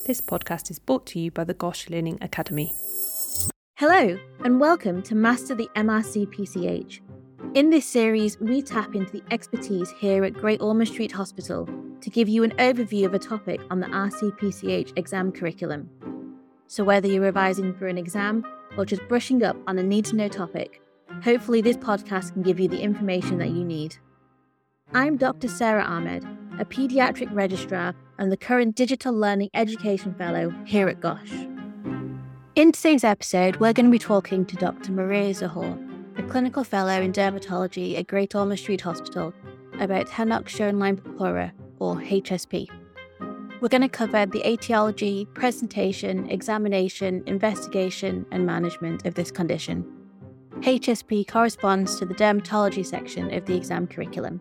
This podcast is brought to you by the Gosh Learning Academy. Hello, and welcome to Master the MRC PCH. In this series, we tap into the expertise here at Great Ormond Street Hospital to give you an overview of a topic on the RCPCH exam curriculum. So whether you're revising for an exam or just brushing up on a need-to-know topic, hopefully this podcast can give you the information that you need. I'm Dr. Sarah Ahmed, a paediatric registrar and the current Digital Learning Education Fellow here at GOSH. In today's episode, we're going to be talking to Dr. Maria Zohor, a clinical fellow in dermatology at Great Ormond Street Hospital, about Henoch-Schönlein purpura, or HSP. We're going to cover the etiology, presentation, examination, investigation, and management of this condition. HSP corresponds to the dermatology section of the exam curriculum.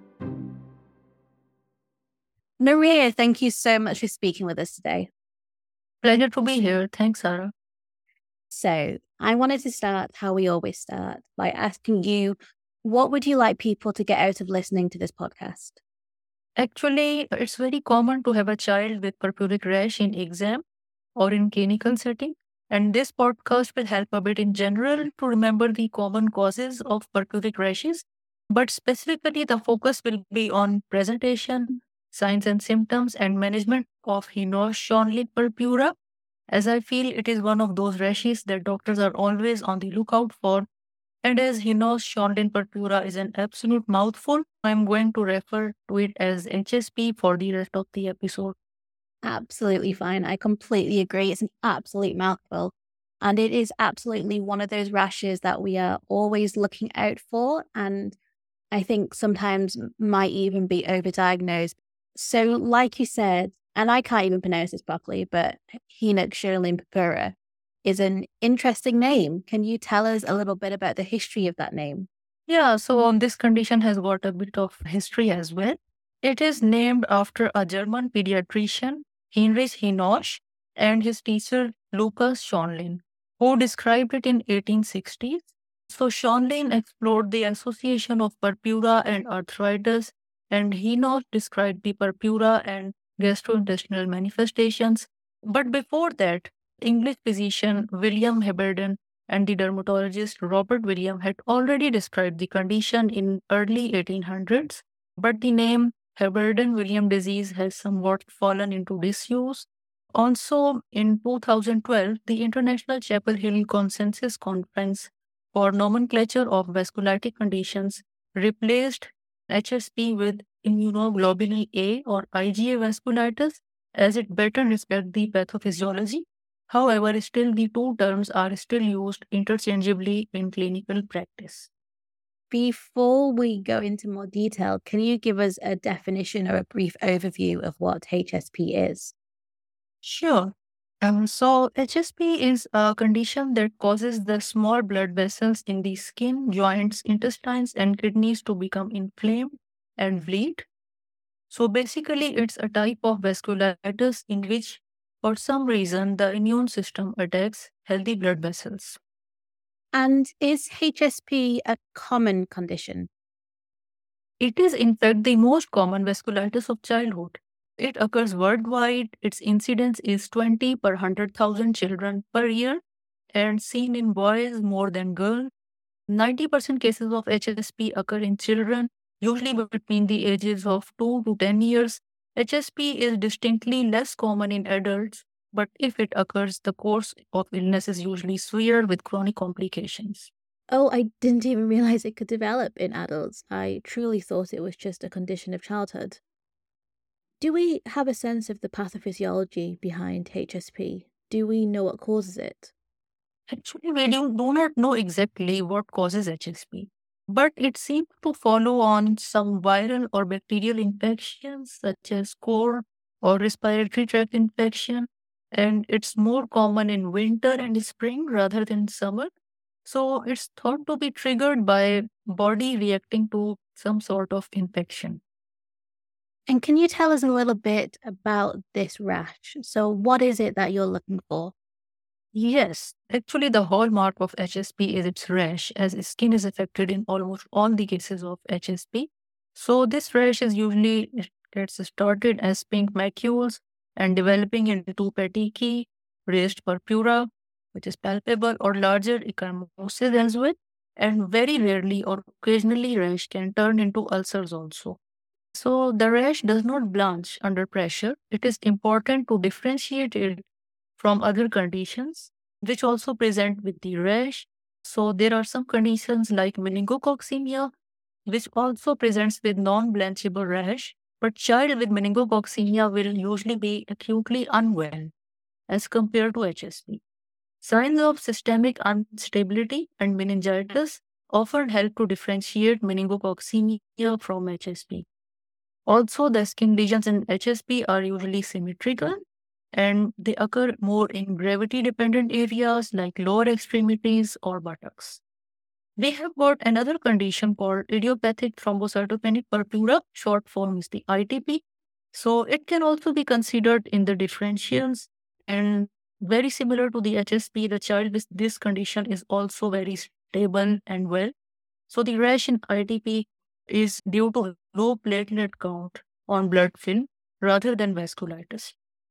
Maria, thank you so much for speaking with us today. Pleasure to be here. Thanks, Sarah. So, I wanted to start how we always start, by asking you, what would you like people to get out of listening to this podcast? Actually, it's very common to have a child with purpuric rash in exam or in clinical setting. And this podcast will help a bit in general to remember the common causes of purpuric rashes. But specifically, the focus will be on presentation, signs and symptoms, and management of Henoch-Schönlein purpura, as I feel it is one of those rashes that doctors are always on the lookout for. And as Henoch-Schönlein purpura is an absolute mouthful, I'm going to refer to it as HSP for the rest of the episode. Absolutely fine. I completely agree. It's an absolute mouthful. And it is absolutely one of those rashes that we are always looking out for, and I think sometimes might even be overdiagnosed. So like you said, and I can't even pronounce this properly, but Henoch-Schönlein purpura is an interesting name. Can you tell us a little bit about the history of that name? Yeah, so this condition has got a bit of history as well. It is named after a German pediatrician, Heinrich Henoch, and his teacher, Lucas Schönlein, who described it in 1860s. So Schönlein explored the association of purpura and arthritis, and Henoch described the purpura and gastrointestinal manifestations. But before that, English physician William Heberden and the dermatologist Robert William had already described the condition in early 1800s, but the name Heberden-Williams disease has somewhat fallen into disuse. Also, in 2012, the International Chapel Hill Consensus Conference for Nomenclature of Vasculitic Conditions replaced HSP with immunoglobulin A or IgA vasculitis, as it better reflects the pathophysiology. However, still the two terms are still used interchangeably in clinical practice. Before we go into more detail, can you give us a definition or a brief overview of what HSP is? Sure. So HSP is a condition that causes the small blood vessels in the skin, joints, intestines, and kidneys to become inflamed and bleed. So basically, it's a type of vasculitis in which, for some reason, the immune system attacks healthy blood vessels. And is HSP a common condition? It is, in fact, the most common vasculitis of childhood. It occurs worldwide. Its incidence is 20 per 100,000 children per year and seen in boys more than girls. 90% cases of HSP occur in children, usually between the ages of 2 to 10 years. HSP is distinctly less common in adults, but if it occurs, the course of illness is usually severe with chronic complications. Oh, I didn't even realize it could develop in adults. I truly thought it was just a condition of childhood. Do we have a sense of the pathophysiology behind HSP? Do we know what causes it? Actually, we do not know exactly what causes HSP, but it seems to follow on some viral or bacterial infections such as core or respiratory tract infection, and it's more common in winter and spring rather than summer. So it's thought to be triggered by body reacting to some sort of infection. And can you tell us a little bit about this rash? So what is it that you're looking for? Yes, actually, the hallmark of HSP is its rash, as skin is affected in almost all the cases of HSP. So this rash is usually it gets started as pink macules and developing into petechiae, raised purpura, which is palpable, or larger ecchymosis as well. And very rarely or occasionally rash can turn into ulcers also. So the rash does not blanch under pressure. It is important to differentiate it from other conditions which also present with the rash. So there are some conditions like meningococcemia which also presents with non-blanchable rash, but child with meningococcemia will usually be acutely unwell as compared to HSP. Signs of systemic instability and meningitis often help to differentiate meningococcemia from HSP. Also, the skin lesions in HSP are usually symmetrical and they occur more in gravity-dependent areas like lower extremities or buttocks. We have got another condition called idiopathic thrombocytopenic purpura. Short form is the ITP. So it can also be considered in the differentials, and very similar to the HSP, the child with this condition is also very stable and well. So the rash in ITP is due to low platelet count on blood film rather than vasculitis.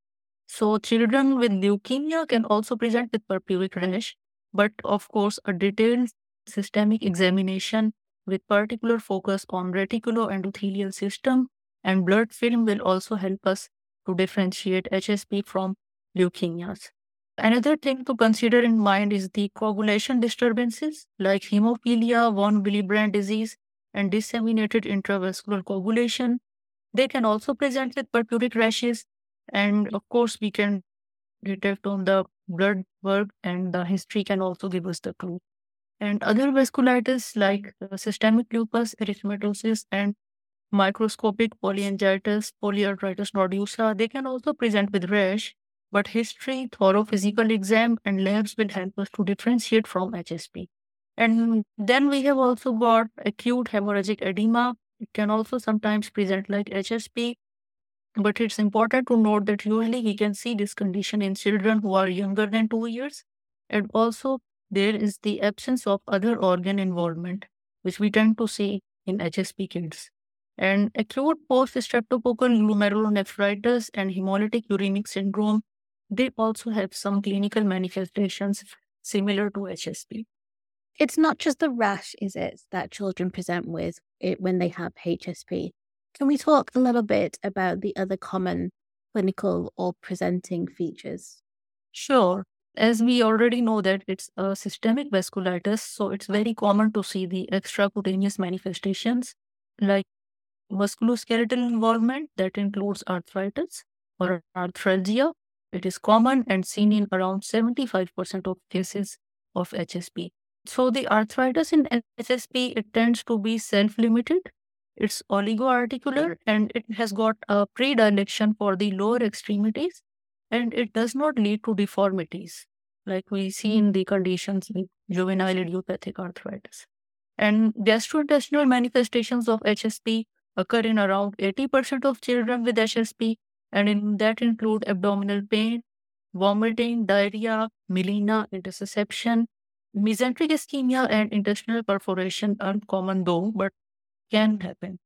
So children with leukemia can also present with purpuric rash, but of course a detailed systemic examination with particular focus on reticuloendothelial system and blood film will also help us to differentiate HSP from leukemias. Another thing to consider in mind is the coagulation disturbances like hemophilia, von Willebrand disease, and disseminated intravascular coagulation. They can also present with purpuric rashes, and of course, we can detect on the blood work, and the history can also give us the clue. And other vasculitis like systemic lupus erythematosus and microscopic polyangiitis, polyarthritis nodosa, they can also present with rash, but history, thorough physical exam, and labs will help us to differentiate from HSP. And then we have also got acute hemorrhagic edema. It can also sometimes present like HSP, but it's important to note that usually we can see this condition in children who are younger than 2 years. And also there is the absence of other organ involvement, which we tend to see in HSP kids. And acute post-streptococcal glomerulonephritis and hemolytic uremic syndrome, they also have some clinical manifestations similar to HSP. It's not just the rash, is it, that children present with when they have HSP? Can we talk a little bit about the other common clinical or presenting features? Sure. As we already know that it's a systemic vasculitis, so it's very common to see the extracutaneous manifestations like musculoskeletal involvement that includes arthritis or arthralgia. It is common and seen in around 75% of cases of HSP. So the arthritis in HSP, it tends to be self-limited. It's oligoarticular and it has got a predilection for the lower extremities, and it does not lead to deformities like we see in the conditions with juvenile idiopathic arthritis. And gastrointestinal manifestations of HSP occur in around 80% of children with HSP, and that include abdominal pain, vomiting, diarrhea, melena, intussusception. Mesenteric ischemia and intestinal perforation are common though, but can happen.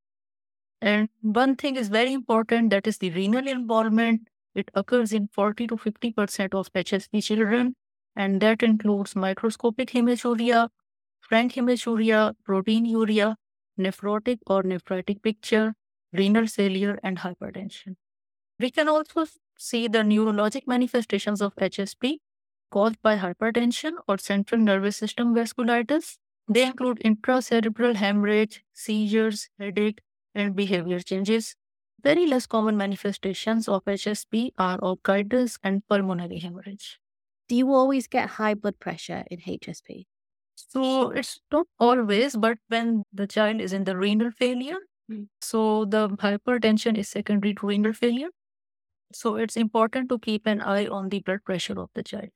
And one thing is very important, that is the renal involvement. It occurs in 40 to 50% of HSP children, and that includes microscopic hematuria, frank hematuria, proteinuria, nephrotic or nephritic picture, renal failure, and hypertension. We can also see the neurologic manifestations of HSP caused by hypertension or central nervous system vasculitis. They include intracerebral hemorrhage, seizures, headache, and behavior changes. Very less common manifestations of HSP are orchitis and pulmonary hemorrhage. Do you always get high blood pressure in HSP? So it's not always, but when the child is in the renal failure, so the hypertension is secondary to renal failure. So it's important to keep an eye on the blood pressure of the child.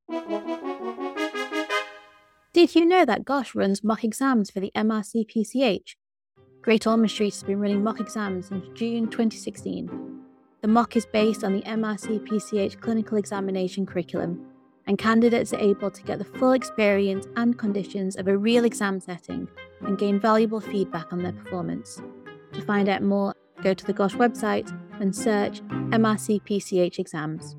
Did you know that GOSH runs mock exams for the MRC PCH? Great Ormond Street has been running mock exams since June 2016. The mock is based on the MRC PCH clinical examination curriculum, and candidates are able to get the full experience and conditions of a real exam setting and gain valuable feedback on their performance. To find out more, go to the GOSH website and search MRC PCH exams.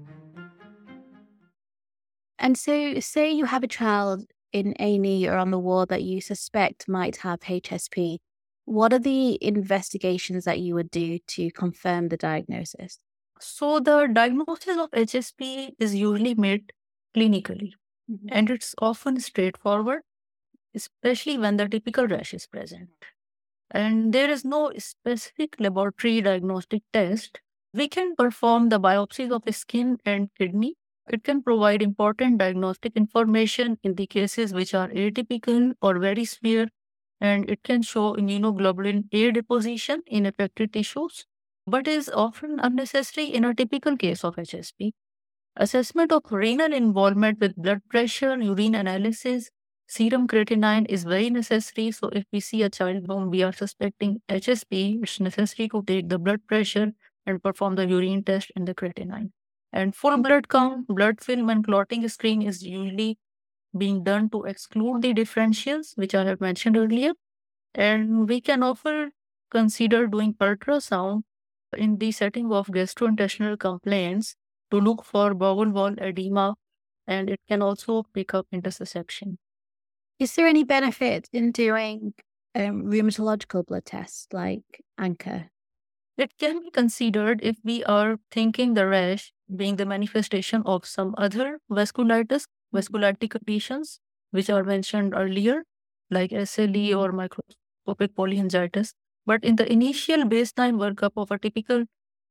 And so, say you have a child in A&E or on the ward that you suspect might have HSP. What are the investigations that you would do to confirm the diagnosis? So the diagnosis of HSP is usually made clinically, and it's often straightforward, especially when the typical rash is present. And there is no specific laboratory diagnostic test. We can perform the biopsies of the skin and kidney. It can provide important diagnostic information in the cases which are atypical or very severe, and it can show immunoglobulin A deposition in affected tissues, but is often unnecessary in a typical case of HSP. Assessment of renal involvement with blood pressure, urine analysis, serum creatinine is very necessary. So, if we see a child whom we are suspecting HSP, it's necessary to take the blood pressure and perform the urine test and the creatinine. And full blood count, blood film, and clotting screen is usually being done to exclude the differentials, which I have mentioned earlier. And we can often consider doing ultrasound in the setting of gastrointestinal complaints to look for bowel wall edema, and it can also pick up intussusception. Is there any benefit in doing rheumatological blood tests like ANCA? It can be considered if we are thinking the rash being the manifestation of some other vasculitic conditions, which are mentioned earlier, like SLE or microscopic polyangiitis. But in the initial baseline workup of a typical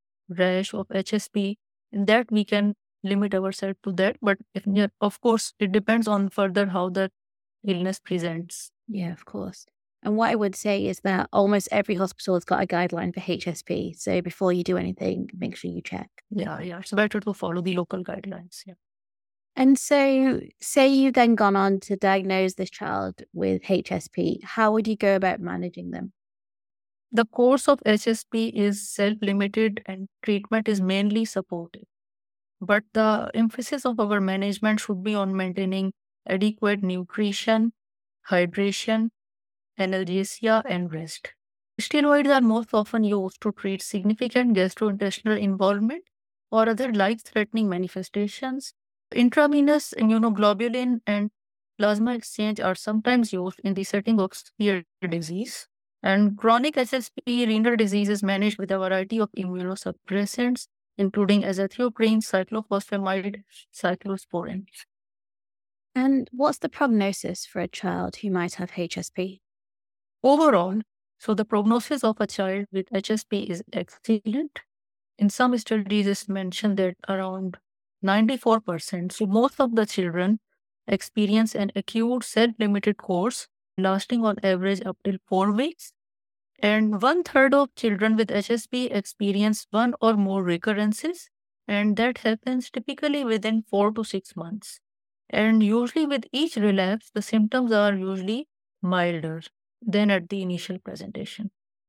rash of HSP, in that we can limit ourselves to that. But of course, it depends on further how the illness presents. Yeah, of course. And what I would say is that almost every hospital has got a guideline for HSP. So before you do anything, make sure you check. Yeah. It's better to follow the local guidelines. Yeah. And so, say you've then gone on to diagnose this child with HSP, how would you go about managing them? The course of HSP is self-limited and treatment is mainly supportive. But the emphasis of our management should be on maintaining adequate nutrition, hydration, analgesia, and rest. Steroids are most often used to treat significant gastrointestinal involvement or other life-threatening manifestations. Intravenous immunoglobulin and plasma exchange are sometimes used in the setting of severe disease. And chronic HSP renal disease is managed with a variety of immunosuppressants, including azathioprine, cyclophosphamide, cyclosporin. And what's the prognosis for a child who might have HSP? Overall, so the prognosis of a child with HSP is excellent. In some studies, it's mentioned that around 94%, so most of the children experience an acute self-limited course lasting on average up till 4 weeks. And 1/3 of children with HSP experience one or more recurrences, and that happens typically within 4 to 6 months. And usually with each relapse, the symptoms are usually milder than at the initial presentation.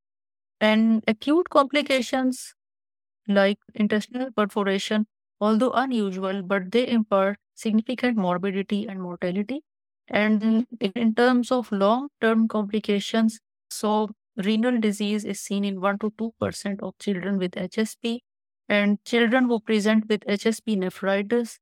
And acute complications like intestinal perforation, although unusual, but they impart significant morbidity and mortality. And in terms of long-term complications, so renal disease is seen in 1 to 2% of children with HSP, and children who present with HSP nephritis,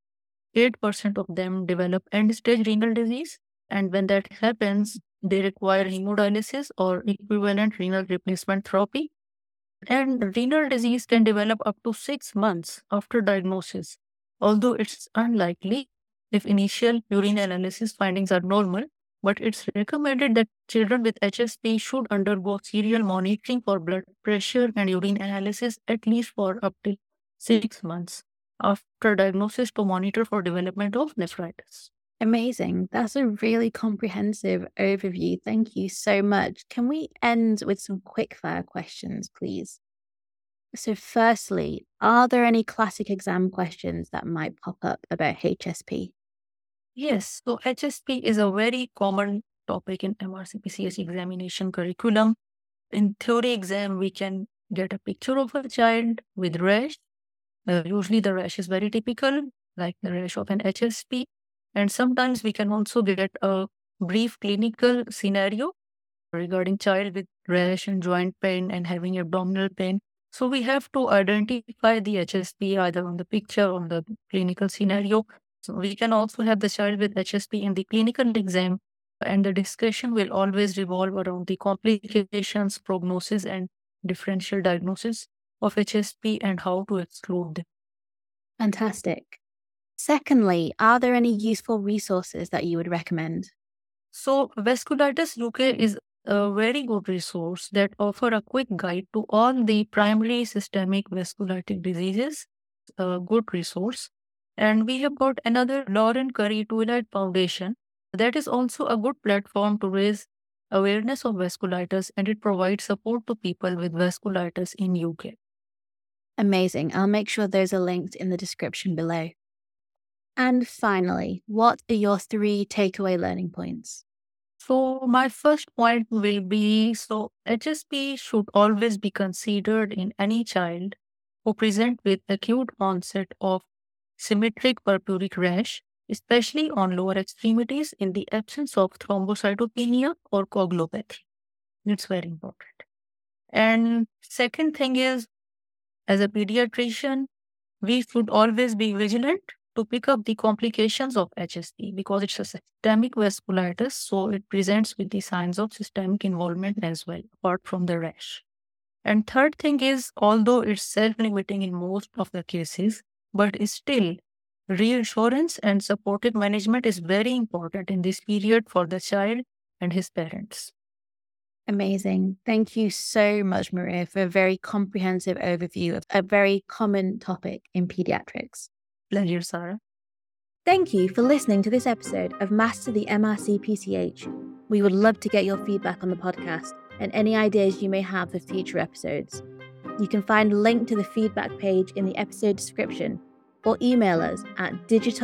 8% of them develop end-stage renal disease, and when that happens, they require hemodialysis or equivalent renal replacement therapy. And renal disease can develop up to 6 months after diagnosis, although it's unlikely if initial urine analysis findings are normal, but it's recommended that children with HSP should undergo serial monitoring for blood pressure and urine analysis at least for up to 6 months after diagnosis to monitor for development of nephritis. Amazing. That's a really comprehensive overview. Thank you so much. Can we end with some quickfire questions, please? So firstly, are there any classic exam questions that might pop up about HSP? Yes, so HSP is a very common topic in MRCPCH examination curriculum. In theory exam, we can get a picture of a child with rash. Usually the rash is very typical, like the rash of an HSP. And sometimes we can also get a brief clinical scenario regarding child with rash and joint pain and having abdominal pain. So we have to identify the HSP either on the picture or on the clinical scenario. So we can also have the child with HSP in the clinical exam, and the discussion will always revolve around the complications, prognosis, and differential diagnosis of HSP and how to exclude them. Fantastic. Secondly, are there any useful resources that you would recommend? So Vasculitis UK is a very good resource that offer a quick guide to all the primary systemic vasculitic diseases. A good resource. And we have got another Lauren Curry Twilight Foundation that is also a good platform to raise awareness of vasculitis, and it provides support to people with vasculitis in UK. Amazing. I'll make sure those are linked in the description below. And finally, what are your 3 takeaway learning points? So my first point will be, so HSP should always be considered in any child who present with acute onset of symmetric purpuric rash, especially on lower extremities in the absence of thrombocytopenia or coagulopathy. It's very important. And second thing is, as a pediatrician, we should always be vigilant to pick up the complications of HSP because it's a systemic vasculitis, so it presents with the signs of systemic involvement as well, apart from the rash. And third thing is, although it's self-limiting in most of the cases, but still, reassurance and supportive management is very important in this period for the child and his parents. Amazing. Thank you so much, Maria, for a very comprehensive overview of a very common topic in pediatrics. Pleasure, Sarah. Thank you for listening to this episode of Master the MRC PCH. We would love to get your feedback on the podcast and any ideas you may have for future episodes. You can find a link to the feedback page in the episode description or email us at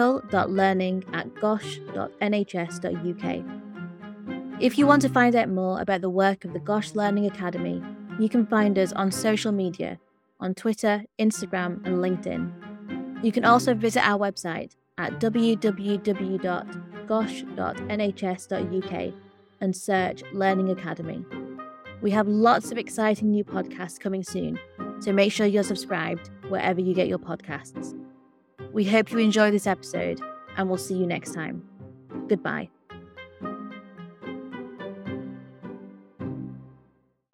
digital.learning@gosh.nhs.uk. If you want to find out more about the work of the Gosh Learning Academy, you can find us on social media, on Twitter, Instagram, and LinkedIn. You can also visit our website at www.gosh.nhs.uk and search Learning Academy. We have lots of exciting new podcasts coming soon, so make sure you're subscribed wherever you get your podcasts. We hope you enjoy this episode, and we'll see you next time. Goodbye.